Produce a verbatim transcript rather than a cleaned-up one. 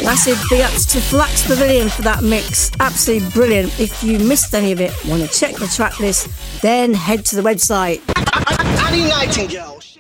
Massive big ups to Flax Pavilion for that mix. Absolutely brilliant. If you missed any of it, want to check the track list, then head to the website. Annie Nightingale.